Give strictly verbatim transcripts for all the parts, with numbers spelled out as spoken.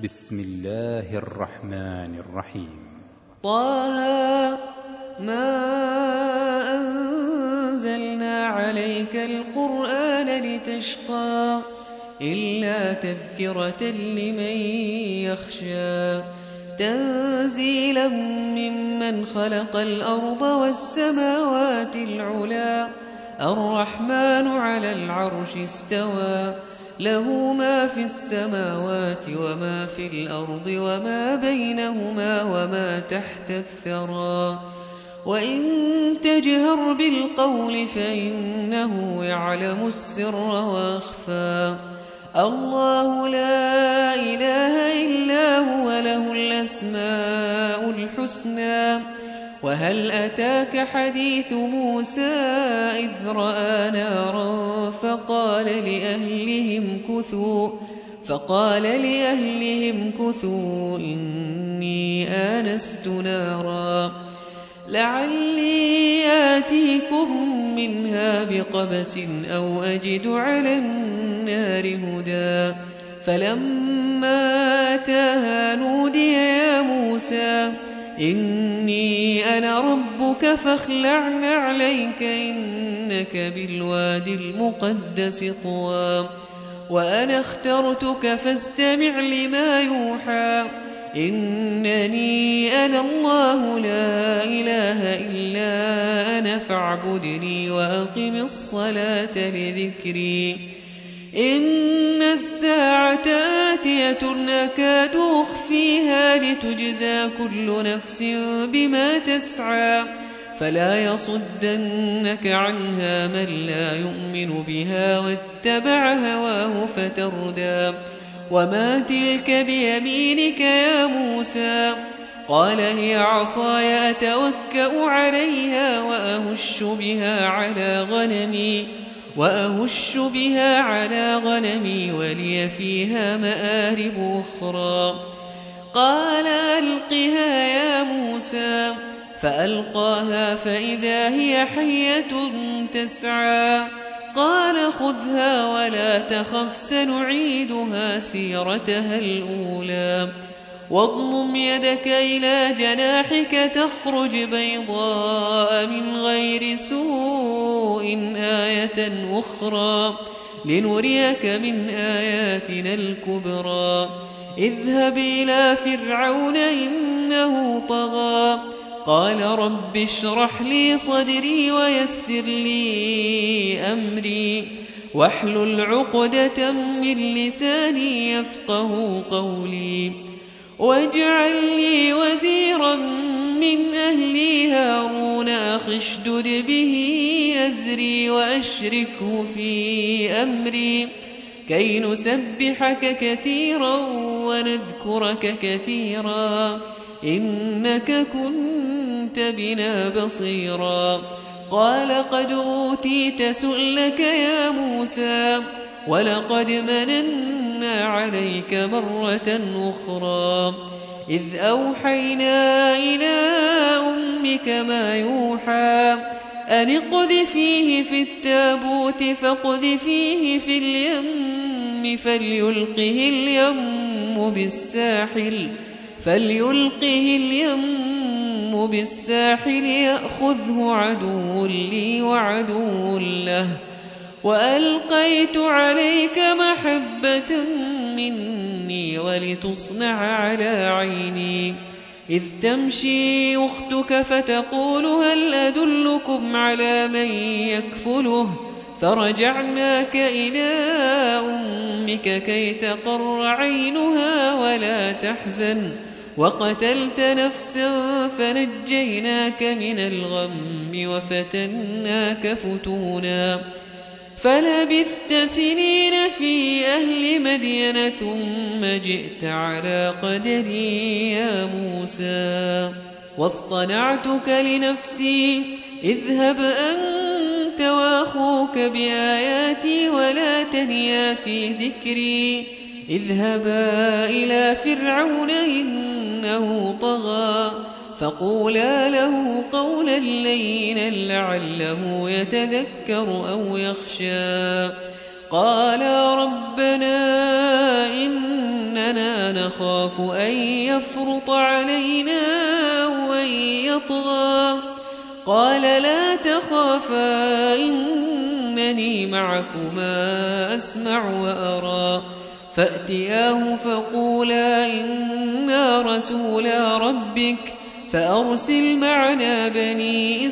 بسم الله الرحمن الرحيم. طه ما أنزلنا عليك القرآن لتشقى إلا تذكرة لمن يخشى تنزيلا ممن خلق الأرض والسماوات العلا الرحمن على العرش استوى له ما في السماوات وما في الأرض وما بينهما وما تحت الثرى وإن تجهر بالقول فإنه يعلم السر وأخفى الله لا إله إلا هو له الأسماء الحسنى وهل أتاك حديث موسى إذ رأى نارا فقال لأهلهم كثوا فقال لأهلهم كثوا إني آنست نارا لعلي آتيكم منها بقبس أو أجد على النار هدى فلما أتاها نودي يا موسى إني أنا ربك فاخلع عليك إنك بالوادي المقدس طوى وأنا اخترتك فاستمع لما يوحى إنني أنا الله لا إله إلا أنا فاعبدني وأقم الصلاة لذكري إن الساعة آتية أكاد أخفيها لتجزى كل نفس بما تسعى فلا يصدنك عنها من لا يؤمن بها واتبع هواه فتردى وما تلك بيمينك يا موسى قال هي عصاي أتوكأ عليها وأهش بها على غنمي وأهش بها على غنمي ولي فيها مآرب أخرى قال ألقها يا موسى فألقاها فإذا هي حية تسعى قال خذها ولا تخف سنعيدها سيرتها الأولى واضمم يدك إلى جناحك تخرج بيضاء من غير سوء آية أخرى لنريك من آياتنا الكبرى اذهب إلى فرعون إنه طغى قال رب اشرح لي صدري ويسر لي أمري واحلل عقدة من لساني يفقه قولي واجعل لي وزيرا من أهلي هارون أخي اشدد به أزري وأشركه في أمري كي نسبحك كثيرا ونذكرك كثيرا إنك كنت بنا بصيرا قال قد أوتيت سؤلك يا موسى ولقد مننا عليك مرة أخرى إذ أوحينا إلى أمك ما يوحى أن اقذفيه في التابوت فاقذفيه في اليم فليلقه اليم بالساحل فليلقه اليم بالساحل يأخذه عدو لي وعدو له وألقيت عليك محبة مني ولتصنع على عيني إذ تمشي أختك فتقول هل أدلكم على من يكفله فرجعناك إلى أمك كي تقر عينها ولا تحزن وقتلت نفسا فنجيناك من الغم وفتناك فتونا فلبثت سنين في أهل مدين ثم جئت على قدري يا موسى واصطنعتك لنفسي اذهب أنت وأخوك بآياتي ولا تنيا في ذكري اذهبا إلى فرعون إنه طغى فقولا له قولا لينا لعله يتذكر أو يخشى قالا ربنا إن إننا نخاف أن يفرط علينا أو أن يطغى قال لا تخافا إنني معكما أسمع وأرى فأتياه فقولا إنا رسولا ربك فأرسل معنا بني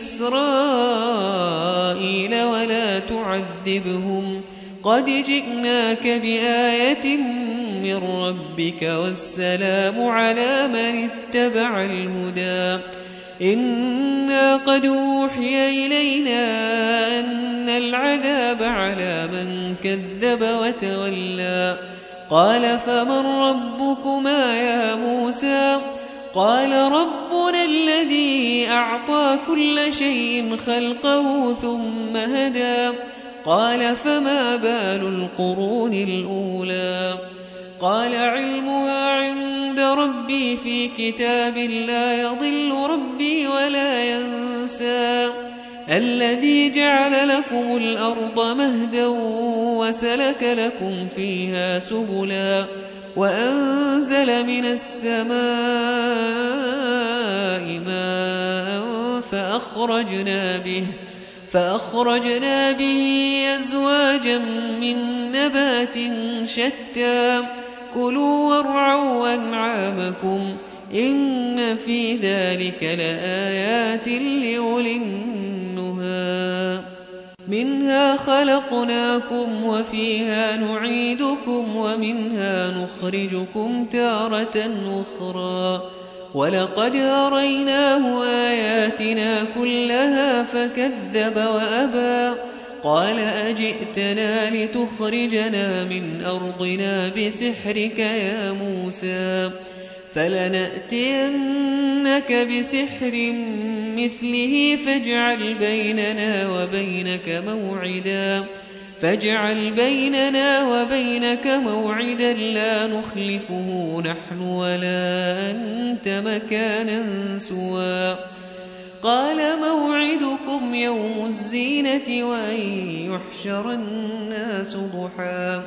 إسرائيل ولا تعذبهم قد جئناك بآية من ربك والسلام على من اتبع الهدى إنا قد أوحي إلينا أن العذاب على من كذب وتولى قال فمن ربكما يا موسى قال ربنا الذي أعطى كل شيء خلقه ثم هدى قال فما بال القرون الأولى قال علمها عند ربي في كتاب لا يضل ربي ولا ينسى الذي جعل لكم الأرض مهدا وسلك لكم فيها سبلا وأنزل من السماء ماء فأخرجنا به فأخرجنا به أزواجا من نبات شتى كلوا وارعوا أنعامكم إن في ذلك لآيات لأولي النهى منها خلقناكم وفيها نعيدكم ومنها نخرجكم تارة أخرى ولقد أريناه آياتنا كلها فكذب وأبى قال أجئتنا لتخرجنا من أرضنا بسحرك يا موسى فلنأتينك بسحر مثله فاجعل بيننا وبينك موعدا فاجعل بيننا وبينك موعدا لا نخلفه نحن ولا أنت مكانا سوى قال موعدكم يوم الزينة وأن يحشر الناس ضحى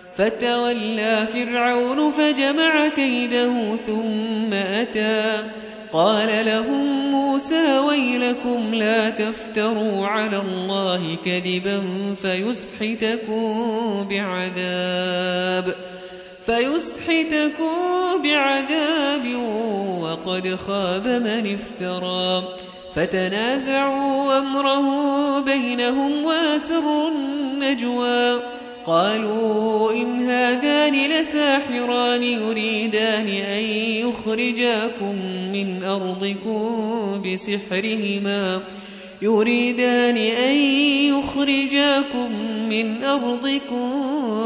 فتولى فرعون فجمع كيده ثم أتى قال لهم موسى ويلكم لا تفتروا على الله كذبا فيسحتكم بعذاب فيسحتكم بعذاب وقد خاب من افترى فتنازعوا أمره بينهم وأسروا النجوى قالوا إن هذان لساحران يريدان أن يخرجاكم من أرضكم بسحرهما يريدان أن يخرجاكم من أرضكم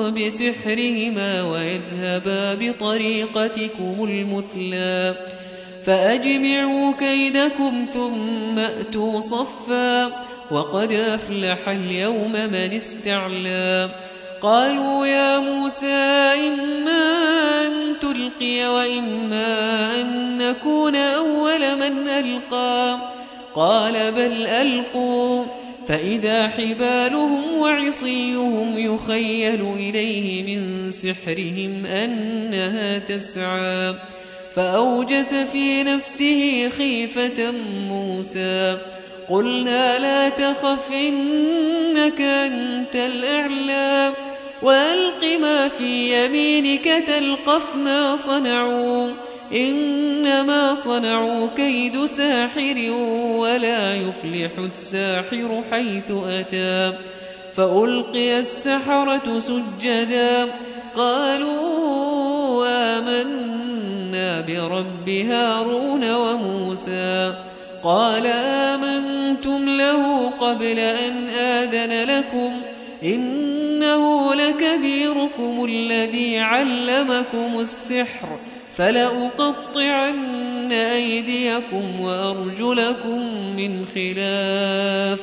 بسحرهما ويذهبا بطريقتكم المثلى فأجمعوا كيدكم ثم أتوا صفا وقد أفلح اليوم من استعلى قالوا يا موسى إما أن تلقي وإما أن نكون أول من ألقى قال بل ألقوا فإذا حبالهم وعصيهم يخيل إليه من سحرهم أنها تسعى فأوجس في نفسه خيفة موسى قلنا لا تخف إنك أنت الأعلى وألق ما في يمينك تلقف ما صنعوا إنما صنعوا كيد ساحر ولا يفلح الساحر حيث أتى فألقي السحرة سجدا قالوا آمنا برب هارون وموسى قال آمنتم له قبل أن آذن لكم إنه لكبيركم الذي علمكم السحر فلأقطعن أيديكم وأرجلكم من خلاف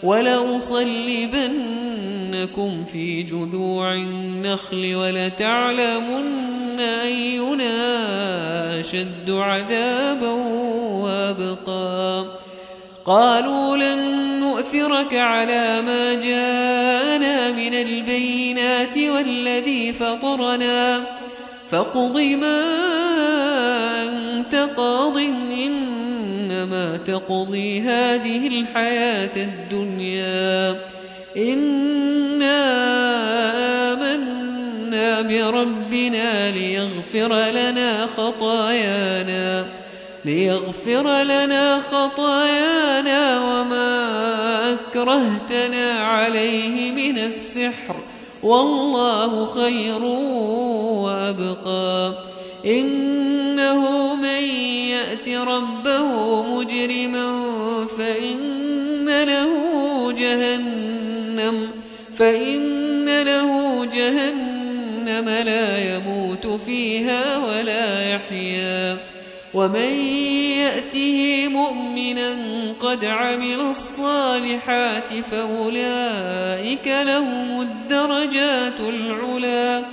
ولأصلبنكم في جذوع النخل ولتعلمن أينا أشد عذابا وأبقى قالوا لن نؤثرك على ما جاءنا من البينات والذي فطرنا فاقض ما أنت قاض إنما تقضي هذه الحياة الدنيا إنا آمنا بربنا ليغفر لنا خطايانا ليغفر لنا خطايانا وما أكرهتنا عليه من السحر والله خير وأبقى إنه من يأت ربه مجرما فإن له جهنم فإن له جهنم لا يموت فيها ولا يحيا ومن يأته مؤمنا قد عمل الصالحات فأولئك لهم الدرجات العلا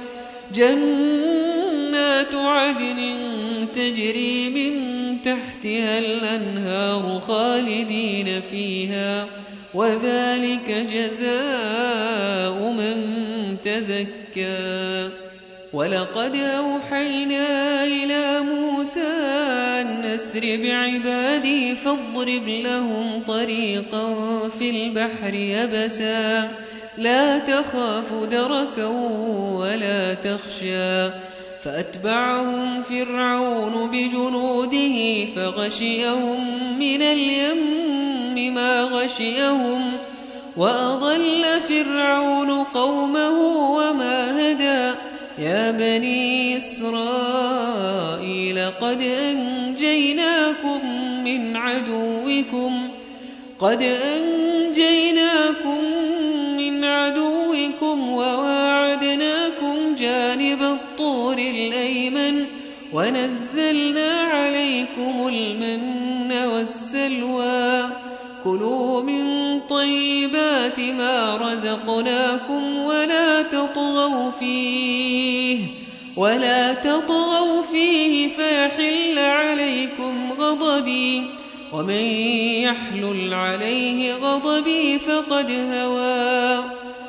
جنات عدن تجري من تحتها الأنهار خالدين فيها وذلك جزاء من تزكى ولقد أوحينا إلى موسى أن أسر بعبادي فاضرب لهم طريقا في البحر يبسا لا تخاف دركا ولا تخشى فأتبعهم فرعون بجنوده فغشيهم من اليم ما غشيهم وأضل فرعون قومه وما هدى يا بني إسرائيل قد أنجيناكم من عدوكم قد أنجيناكم من عدوكم وواعدناكم جانب الطور الأيمن ونزلنا عليكم المن والسلوى كلوا من طيبات ما رزقناكم ولا تطغوا فيه ولا تطغوا فيه فيحل عليكم غضبي ومن يحلل عليه غضبي فقد هوى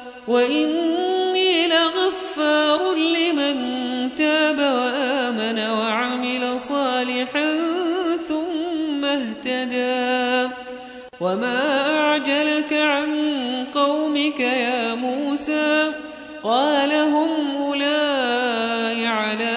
وإني لغفار لمن تاب وآمن وعمل صالحا ثم اهتدى وما أعجلك عن قومك يا موسى قال هم أولئك على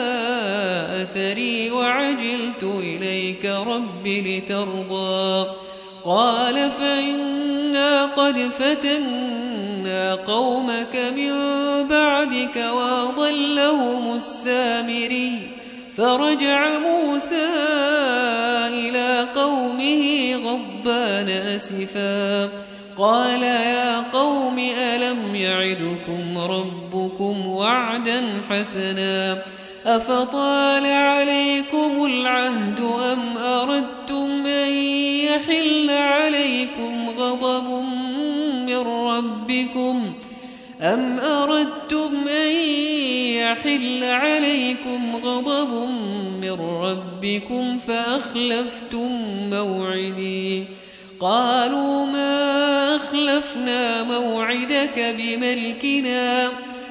أثري وعجلت إليك رب لترضى قال فإنا قد فتنا قومك من بعدك وأضلهم السامري فرجع موسى إلى قومه غضبان أسفا قال يا قوم ألم يعدكم ربكم وعدا حسنا أفطال عليكم العهد أم أردتم أن يحل عليكم غضب من ربكم أم أردتم أن يحل عليكم غضب من ربكم فأخلفتم موعدي قالوا ما أخلفنا موعدك بملكنا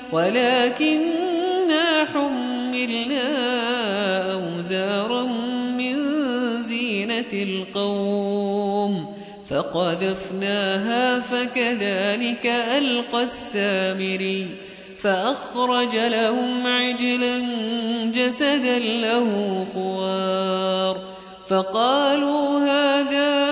ولكننا حملنا أوزارا من زينة القوم فقذفناها فكذلك ألقى السامري فأخرج لهم عجلا جسدا له خوار فقالوا هذا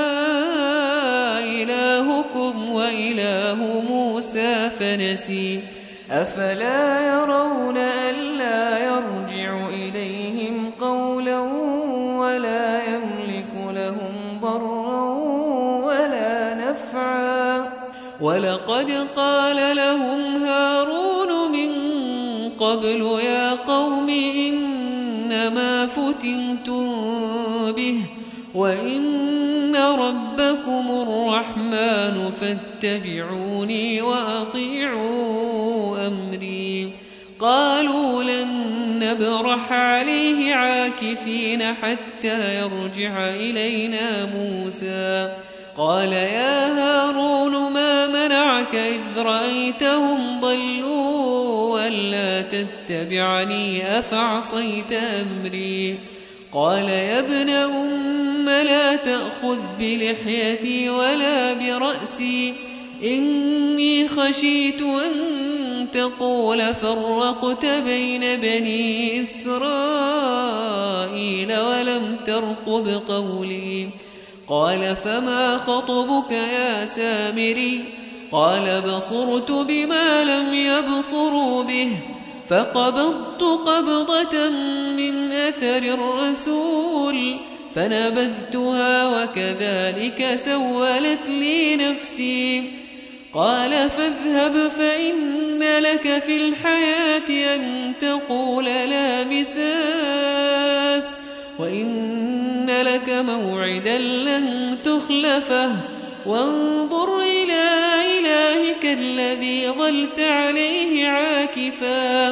إلهكم وإله موسى فنسي أفلا يرون ألا يرجع إليهم قولا ولا يملك لهم ضرا ولا نفعا ولقد قال لهم هارون من قبل يا قوم إنما فتنتم به وإن ربكم الرحمن فاتبعوني وأطيعوا أمري قالوا لن نبرح عليه عاكفين حتى يرجع إلينا موسى قال يا هارون ما منعك إذ رأيتهم ضلوا ألا تتبعني أفعصيت أمري قال يا ابن أم لا تأخذ بلحيتي ولا برأسي إني خشيت أن تقول فرقت بين بني إسرائيل ولم ترقب قولي قال فما خطبك يا سامري قال بصرت بما لم يبصروا به فقبضت قبضة من أثر الرسول فنبذتها وكذلك سولت لي نفسي قال فاذهب فإن لك في الحياة أن تقول لا مساس وإن لك موعدا لن تخلفه وانظر إلى إلهك الذي ظلت عليه عاكفا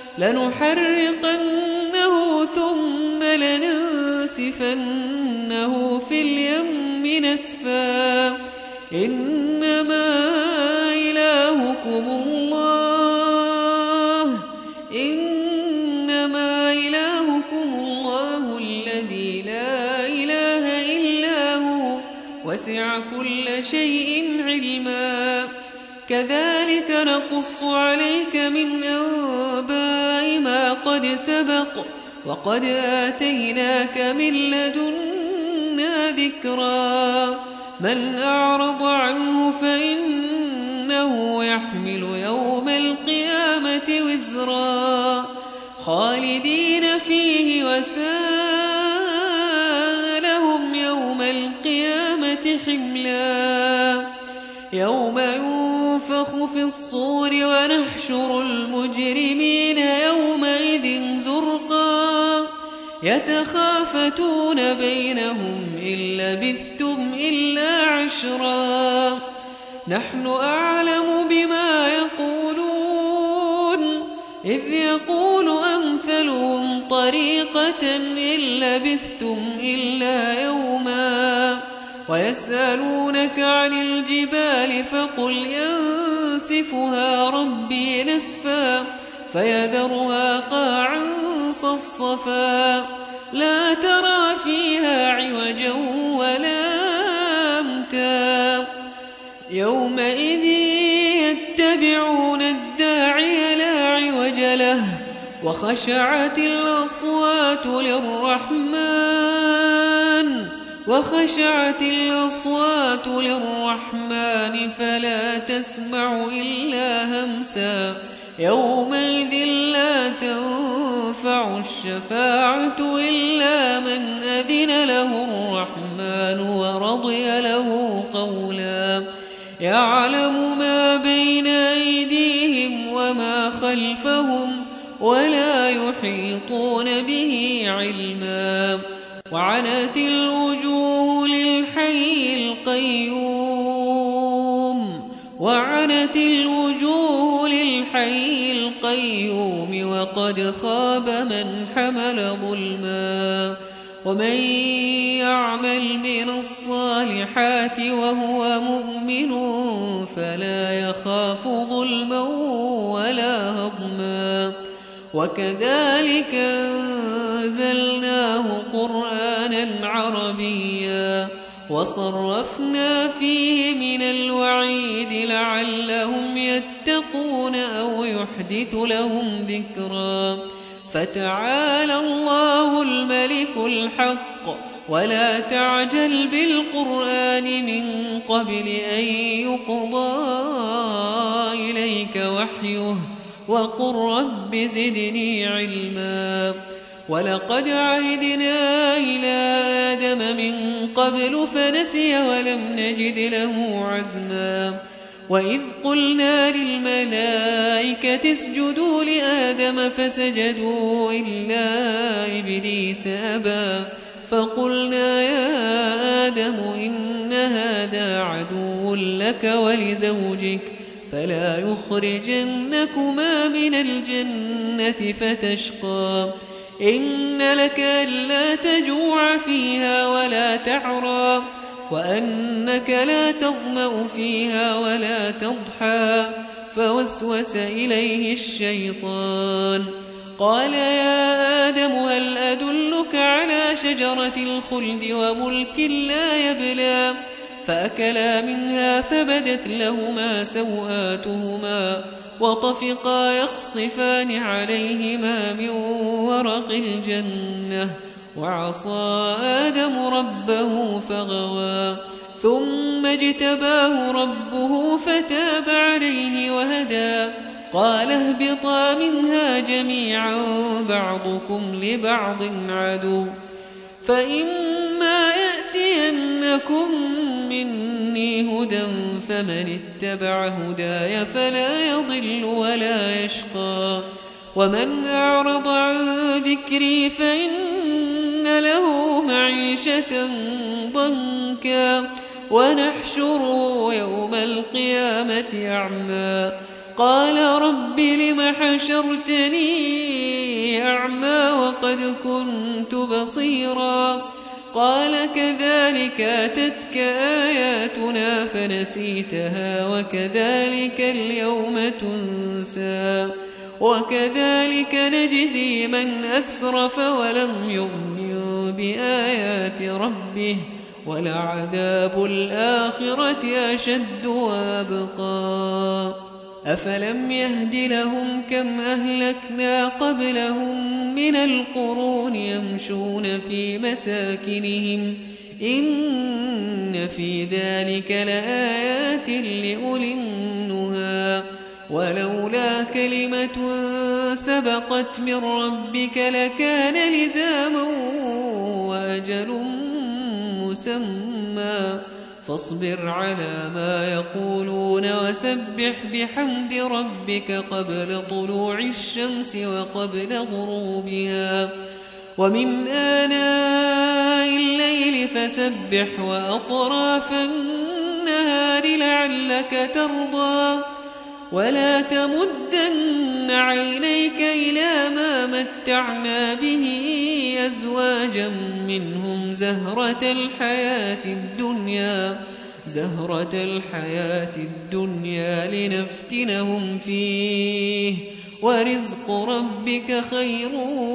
لنحرقنه ثم لننسفنه في اليم نسفا إنما إلهكم الله إنما إلهكم الله الذي لا إله إلا هو وسع كل شيء علما كذلك نقص عليك من أنباء ما قد سبق وقد آتيناك من لدنا ذكرا من أعرض عنه فإنه يحمل يوم القيامة وزرا خالدين فيه وساء لهم يوم القيامة حملا يوم ينفخ في الصور ونحشر المجرمين يومئذ زرقا يتخافتون بينهم إن لبثتم إلا عشرا نحن أعلم بما يقولون إذ يقول أمثلهم طريقة إن لبثتم إلا يوما ويسألونك عن الجبال فقل ينسفها ربي نسفا فيذرها قاعا صفصفا لا ترى فيها عوجا ولا أمتا يومئذ يتبعون الداعي لا عوج له وخشعت الأصوات للرحمن وخشعت الأصوات للرحمن فلا تسمع إلا همسا يومئذ لا تنفع الشفاعة إلا من أذن له الرحمن ورضي له قولا يعلم ما بين أيديهم وما خلفهم ولا يحيطون به علما وعنت الوجوه للحي القيوم وعنت الوجوه للحي القيوم وقد خاب من حمل ظلما ومن يعمل من الصالحات وهو مؤمن فلا يخاف ظلما ولا هضما وكذلك أنزلناه قرآنا عربيا وصرفنا فيه من الوعيد لعلهم يتقون أو يحدث لهم ذكرا فتعالى الله الملك الحق ولا تعجل بالقرآن من قبل أن يقضى إليك وحيه وقل رب زدني علما ولقد عهدنا إلى آدم من قبل فنسي ولم نجد له عزما وإذ قلنا للملائكة اسجدوا لآدم فسجدوا إلا إبليس أبى فقلنا يا آدم إن هذا عدو لك ولزوجك فلا يخرجنكما من الجنة فتشقى إن لك ألا تجوع فيها ولا تعرى وأنك لا تظمأ فيها ولا تضحى فوسوس إليه الشيطان قال يا آدم هل أدلك على شجرة الخلد وملك لا يبلى فأكلا منها فبدت لهما سوآتهما وطفقا يخصفان عليهما من ورق الجنة وعصى آدم ربه فغوى ثم اجتباه ربه فتاب عليه وهدى قال اهبطا منها جميعا بعضكم لبعض عدو فإما يأتينكم مني هدى فمن اتبع هداي فلا يضل ولا يشقى ومن أعرض عن ذكري فإن له معيشة ضنكا ونحشره يوم القيامة أعمى قال رب لم حشرتني أعمى وقد كنت بصيرا قال كذلك أتتك آياتنا فنسيتها وكذلك اليوم تنسى وكذلك نجزي من أسرف ولم يؤمن بآيات ربه ولعذاب الآخرة أشد وأبقى أفلم يهد لهم كم أهلكنا قبلهم من القرون يمشون في مساكنهم إن في ذلك لآيات لأولي النهى ولولا كلمة سبقت من ربك لكان لزاما وأجل مسمى فاصبر على ما يقولون وسبح بحمد ربك قبل طلوع الشمس وقبل غروبها ومن آناء الليل فسبح وأطراف النهار لعلك ترضى ولا تمدن عينيك إلى ما متعنا به أزواجا منهم زهرة الحياة الدنيا زهرة الحياة الدنيا لنفتنهم فيه ورزق ربك خير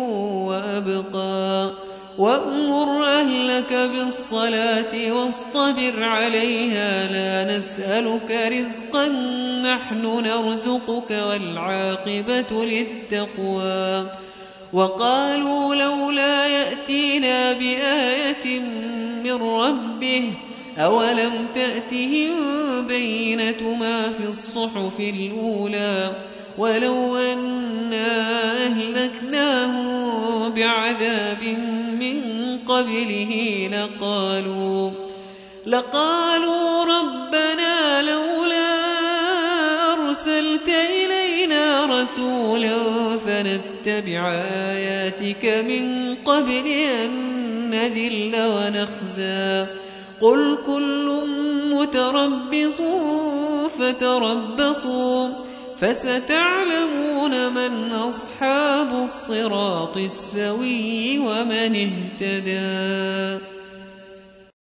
وأبقى وأمر أهلك بالصلاة واصطبر عليها لا نسألك رزقا نحن نرزقك والعاقبة للتقوى وقالوا لولا يأتينا بآية من ربه أولم تأتهم بينة ما في الصحف الأولى ولو أنا أهلكناهم بعذاب من قبله لقالوا لقالوا ربنا لولا أرسلت إلينا رسولا فنتبع آياتك من قبل أن نذل ونخزى قل كل متربص فتربصوا فستعلمون من أصحاب الصراط السوي ومن اهتدى.